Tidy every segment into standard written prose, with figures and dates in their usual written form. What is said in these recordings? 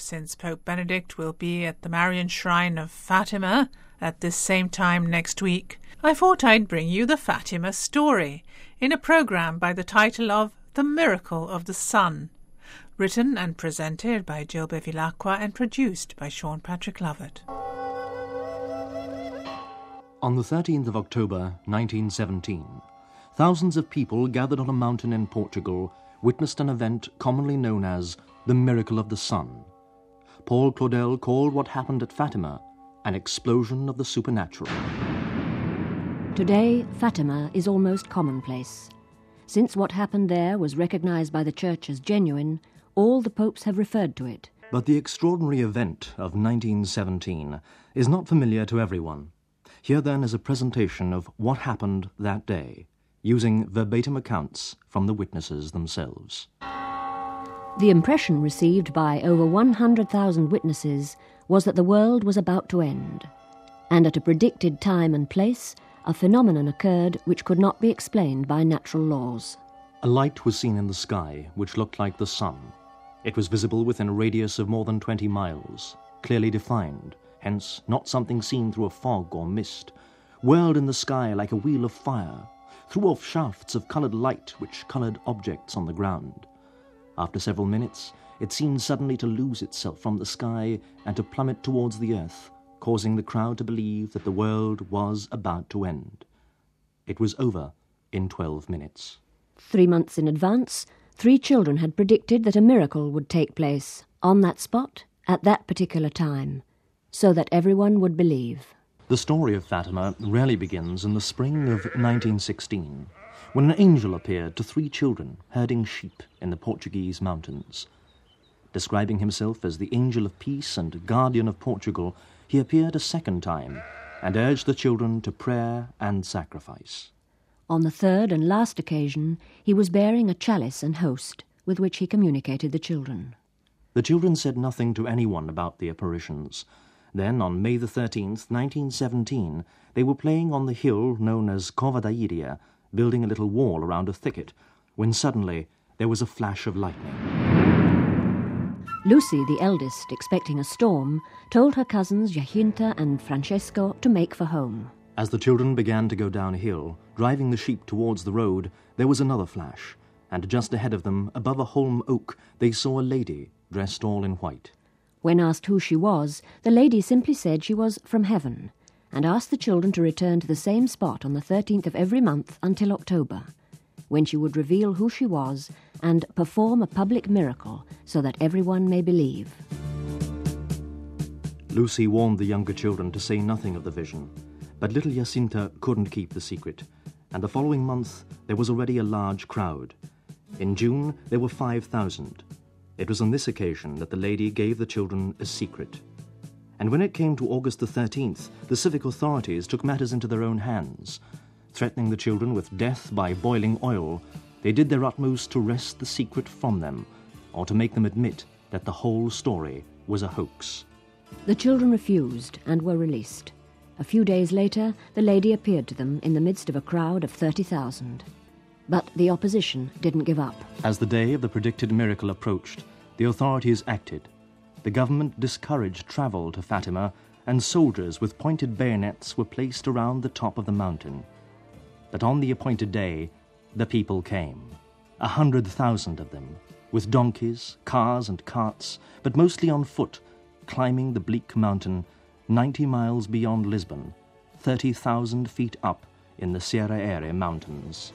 since Pope Benedict will be at the Marian Shrine of Fatima at this same time next week, I thought I'd bring you the Fatima story in a programme by the title of The Miracle of the Sun, written and presented by Jill Bevilacqua and produced by Sean Patrick Lovett. On the 13th of October 1917, thousands of people gathered on a mountain in Portugal witnessed an event commonly known as the Miracle of the Sun. Paul Claudel called what happened at Fatima an explosion of the supernatural. Today, Fatima is almost commonplace. Since what happened there was recognized by the Church as genuine, all the popes have referred to it. But the extraordinary event of 1917 is not familiar to everyone. Here then is a presentation of what happened that day, using verbatim accounts from the witnesses themselves. The impression received by over 100,000 witnesses was that the world was about to end, and at a predicted time and place, a phenomenon occurred which could not be explained by natural laws. A light was seen in the sky which looked like the sun. It was visible within a radius of more than 20 miles, clearly defined, hence not something seen through a fog or mist, whirled in the sky like a wheel of fire, threw off shafts of coloured light which coloured objects on the ground. After several minutes, it seemed suddenly to lose itself from the sky and to plummet towards the earth, causing the crowd to believe that the world was about to end. It was over in 12 minutes. 3 months in advance, 3 children had predicted that a miracle would take place on that spot at that particular time, so that everyone would believe. The story of Fatima really begins in the spring of 1916, when an angel appeared to 3 children herding sheep in the Portuguese mountains. Describing himself as the angel of peace and guardian of Portugal, he appeared a second time and urged the children to prayer and sacrifice. On the third and last occasion, he was bearing a chalice and host with which he communicated the children. The children said nothing to anyone about the apparitions. Then, on May the 13th, 1917, they were playing on the hill known as Cova da Iria, building a little wall around a thicket, when suddenly there was a flash of lightning. Lucy, the eldest, expecting a storm, told her cousins Jacinta and Francesco to make for home. As the children began to go downhill, driving the sheep towards the road, there was another flash, and just ahead of them, above a holm oak, they saw a lady, dressed all in white. When asked who she was, the lady simply said she was from heaven, and asked the children to return to the same spot on the 13th of every month until October, when she would reveal who she was and perform a public miracle so that everyone may believe. Lucy warned the younger children to say nothing of the vision, but little Jacinta couldn't keep the secret, and the following month there was already a large crowd. In June there were 5,000. It was on this occasion that the lady gave the children a secret. And when it came to August the 13th, the civic authorities took matters into their own hands. Threatening the children with death by boiling oil, they did their utmost to wrest the secret from them, or to make them admit that the whole story was a hoax. The children refused and were released. A few days later, the lady appeared to them in the midst of a crowd of 30,000. But the opposition didn't give up. As the day of the predicted miracle approached, the authorities acted. The government discouraged travel to Fatima, and soldiers with pointed bayonets were placed around the top of the mountain. But on the appointed day, the people came, 100,000 of them, with donkeys, cars and carts, but mostly on foot, climbing the bleak mountain 90 miles beyond Lisbon, 30,000 feet up in the Sierra Aire mountains.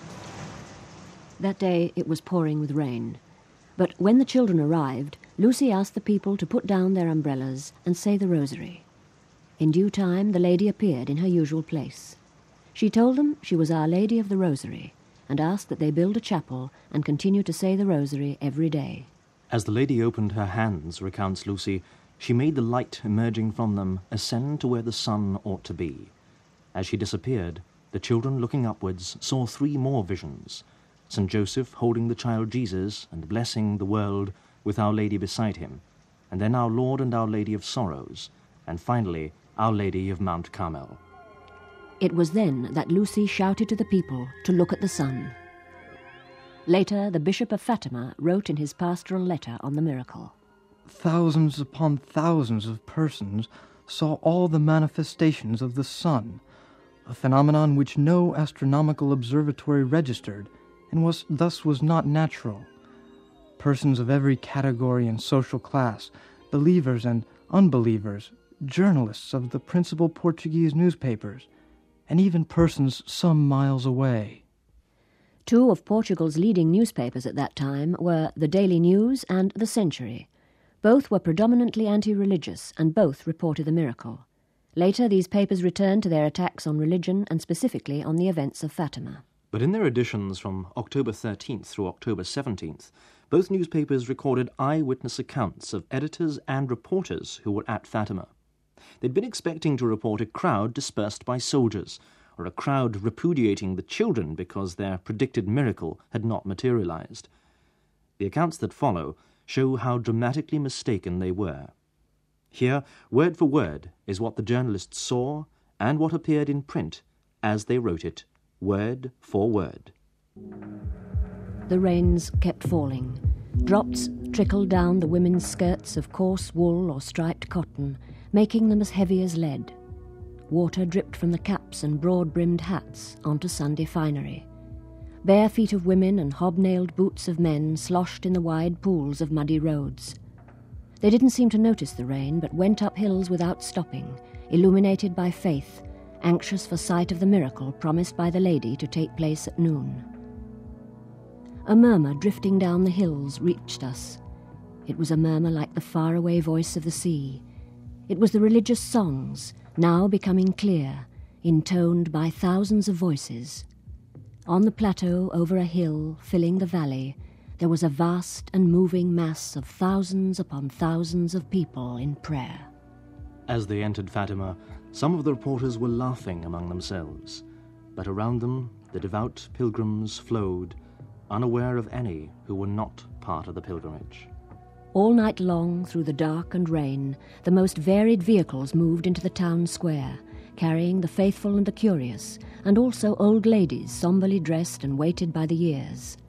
That day it was pouring with rain. But when the children arrived, Lucy asked the people to put down their umbrellas and say the rosary. In due time, the lady appeared in her usual place. She told them she was Our Lady of the Rosary and asked that they build a chapel and continue to say the rosary every day. As the lady opened her hands, recounts Lucy, she made the light emerging from them ascend to where the sun ought to be. As she disappeared, the children looking upwards saw 3 more visions: St. Joseph holding the child Jesus and blessing the world with Our Lady beside him, and then Our Lord and Our Lady of Sorrows, and finally Our Lady of Mount Carmel. It was then that Lucy shouted to the people to look at the sun. Later, the Bishop of Fatima wrote in his pastoral letter on the miracle. thousands upon thousands of persons saw all the manifestations of the sun, a phenomenon which no astronomical observatory registered, and was not natural. Persons of every category and social class, believers and unbelievers, journalists of the principal Portuguese newspapers, and even persons some miles away. Two of Portugal's leading newspapers at that time were the Daily News and the Century. Both were predominantly anti-religious, and both reported the miracle. Later, these papers returned to their attacks on religion and specifically on the events of Fatima. But in their editions from October 13th through October 17th, both newspapers recorded eyewitness accounts of editors and reporters who were at Fatima. They'd been expecting to report a crowd dispersed by soldiers, or a crowd repudiating the children because their predicted miracle had not materialized. The accounts that follow show how dramatically mistaken they were. Here, word for word, is what the journalists saw and what appeared in print as they wrote it, word for word. The rains kept falling. Drops trickled down the women's skirts of coarse wool or striped cotton, making them as heavy as lead. Water dripped from the caps and broad-brimmed hats onto Sunday finery. Bare feet of women and hobnailed boots of men sloshed in the wide pools of muddy roads. They didn't seem to notice the rain, but went up hills without stopping, illuminated by faith, anxious for sight of the miracle promised by the lady to take place at noon. A murmur drifting down the hills reached us. It was a murmur like the faraway voice of the sea. It was the religious songs, now becoming clear, intoned by thousands of voices. On the plateau over a hill filling the valley, there was a vast and moving mass of thousands upon thousands of people in prayer. As they entered Fatima, some of the reporters were laughing among themselves, but around them the devout pilgrims flowed, unaware of any who were not part of the pilgrimage. All night long, through the dark and rain, the most varied vehicles moved into the town square, carrying the faithful and the curious, and also old ladies somberly dressed and weighted by the years.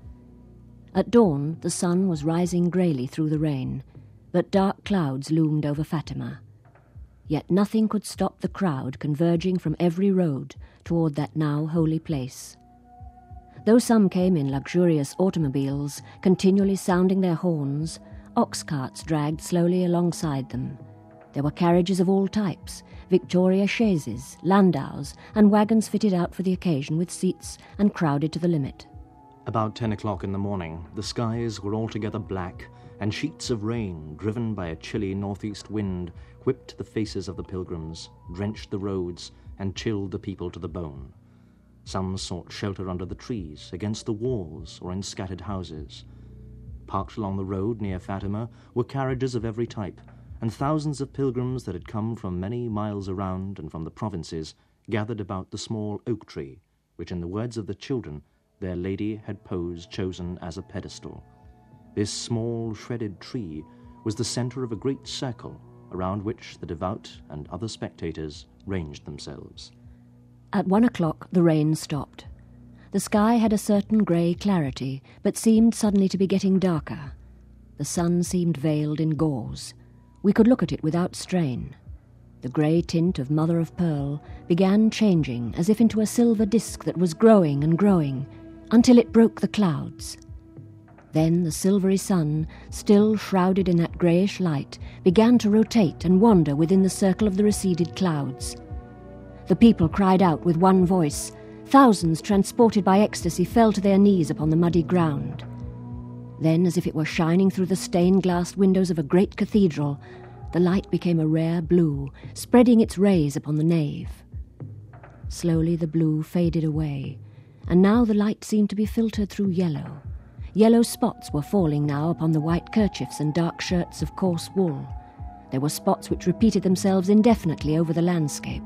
At dawn, the sun was rising greyly through the rain, but dark clouds loomed over Fatima. Yet nothing could stop the crowd converging from every road toward that now holy place. Though some came in luxurious automobiles, continually sounding their horns, ox carts dragged slowly alongside them. There were carriages of all types, Victoria chaises, landaus, and wagons fitted out for the occasion with seats and crowded to the limit. About 10 o'clock in the morning, the skies were altogether black, and sheets of rain, driven by a chilly northeast wind, whipped the faces of the pilgrims, drenched the roads, and chilled the people to the bone. Some sought shelter under the trees, against the walls, or in scattered houses. Parked along the road near Fatima were carriages of every type, and thousands of pilgrims that had come from many miles around and from the provinces gathered about the small oak tree, which, in the words of the children, their lady had chosen as a pedestal. This small, shredded tree was the center of a great circle around which the devout and other spectators ranged themselves. At 1 o'clock the rain stopped. The sky had a certain grey clarity, but seemed suddenly to be getting darker. The sun seemed veiled in gauze. We could look at it without strain. The grey tint of mother of pearl began changing as if into a silver disk that was growing and growing, until it broke the clouds. Then the silvery sun, still shrouded in that greyish light, began to rotate and wander within the circle of the receded clouds. The people cried out with one voice. Thousands, transported by ecstasy, fell to their knees upon the muddy ground. Then, as if it were shining through the stained-glass windows of a great cathedral, the light became a rare blue, spreading its rays upon the nave. Slowly the blue faded away, and now the light seemed to be filtered through yellow. Yellow spots were falling now upon the white kerchiefs and dark shirts of coarse wool. There were spots which repeated themselves indefinitely over the landscape.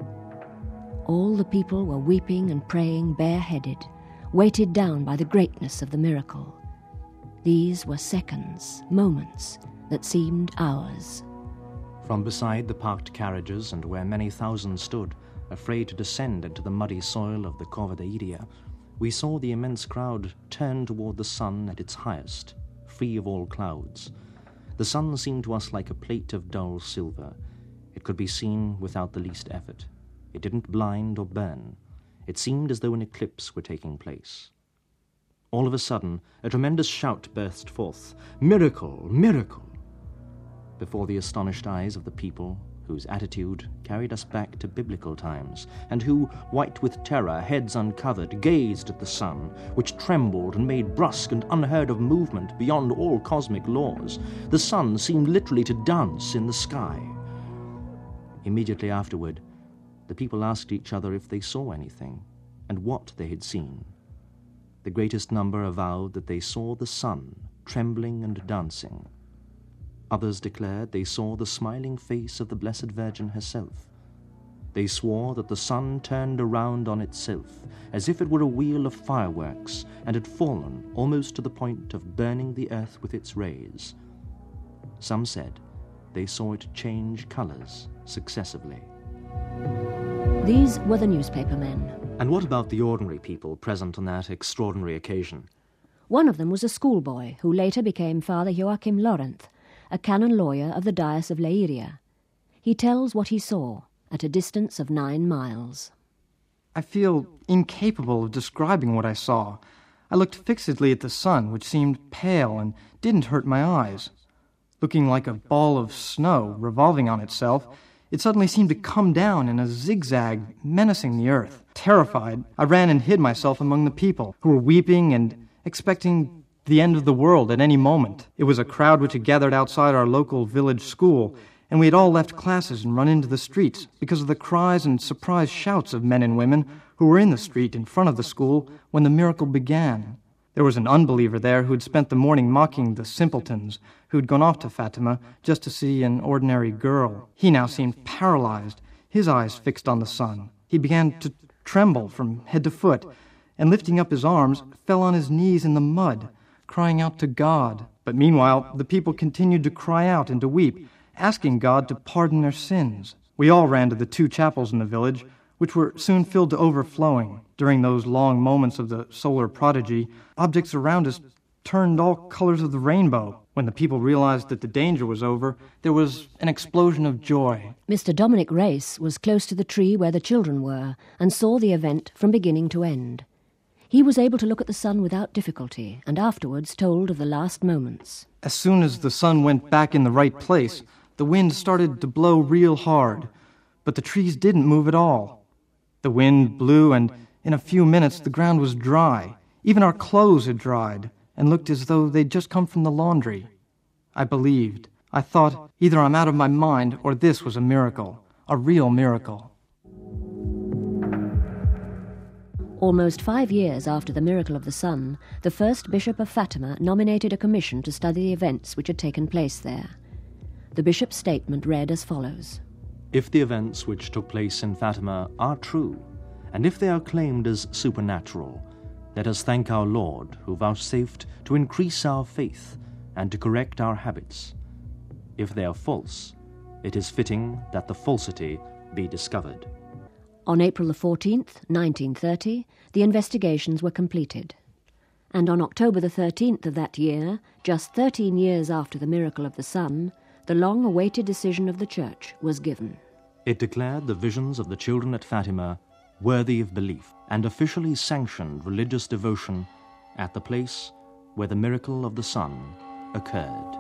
All the people were weeping and praying bareheaded, weighted down by the greatness of the miracle. These were seconds, moments, that seemed hours. From beside the parked carriages and where many thousands stood, afraid to descend into the muddy soil of the Cova da Iria, we saw the immense crowd turn toward the sun at its highest, free of all clouds. The sun seemed to us like a plate of dull silver. It could be seen without the least effort. It didn't blind or burn. It seemed as though an eclipse were taking place. All of a sudden, a tremendous shout burst forth. "Miracle! Miracle!" Before the astonished eyes of the people, whose attitude carried us back to biblical times, and who, white with terror, heads uncovered, gazed at the sun, which trembled and made brusque and unheard-of movement beyond all cosmic laws. The sun seemed literally to dance in the sky. Immediately afterward, the people asked each other if they saw anything, and what they had seen. The greatest number avowed that they saw the sun trembling and dancing. Others declared they saw the smiling face of the Blessed Virgin herself. They swore that the sun turned around on itself, as if it were a wheel of fireworks, and had fallen almost to the point of burning the earth with its rays. Some said they saw it change colors successively. These were the newspaper men. And what about the ordinary people present on that extraordinary occasion? One of them was a schoolboy who later became Father Joachim Lorenz, a canon lawyer of the Diocese of Leiria. He tells what he saw at a distance of 9 miles. I feel incapable of describing what I saw. I looked fixedly at the sun, which seemed pale and didn't hurt my eyes. Looking like a ball of snow revolving on itself, it suddenly seemed to come down in a zigzag, menacing the earth. Terrified, I ran and hid myself among the people, who were weeping and expecting the end of the world at any moment. It was a crowd which had gathered outside our local village school, and we had all left classes and run into the streets because of the cries and surprised shouts of men and women who were in the street in front of the school when the miracle began. There was an unbeliever there who had spent the morning mocking the simpletons who had gone off to Fatima just to see an ordinary girl. He now seemed paralyzed, his eyes fixed on the sun. He began to tremble from head to foot, and lifting up his arms, fell on his knees in the mud, crying out to God. But meanwhile, the people continued to cry out and to weep, asking God to pardon their sins. We all ran to the 2 chapels in the village, which were soon filled to overflowing. During those long moments of the solar prodigy, objects around us turned all colors of the rainbow. When the people realized that the danger was over, there was an explosion of joy. Mr. Dominic Race was close to the tree where the children were and saw the event from beginning to end. He was able to look at the sun without difficulty, and afterwards told of the last moments. As soon as the sun went back in the right place, the wind started to blow real hard, but the trees didn't move at all. The wind blew, and in a few minutes the ground was dry. Even our clothes had dried, and looked as though they'd just come from the laundry. I believed. I thought, either I'm out of my mind, or this was a miracle, a real miracle. Almost 5 years after the miracle of the sun, the first bishop of Fatima nominated a commission to study the events which had taken place there. The bishop's statement read as follows. If the events which took place in Fatima are true, and if they are claimed as supernatural, let us thank our Lord, who vouchsafed to increase our faith and to correct our habits. If they are false, it is fitting that the falsity be discovered. On April the 14th, 1930, the investigations were completed. And on October the 13th of that year, just 13 years after the miracle of the sun, the long-awaited decision of the Church was given. It declared the visions of the children at Fatima worthy of belief and officially sanctioned religious devotion at the place where the miracle of the sun occurred.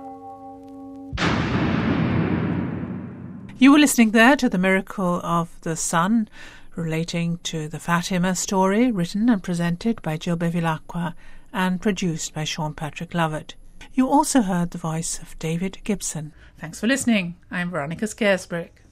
You were listening there to The Miracle of the Sun, relating to the Fatima story, written and presented by Jill Bevilacqua and produced by Sean Patrick Lovett. You also heard the voice of David Gibson. Thanks for listening. I'm Veronica Scaresbrick.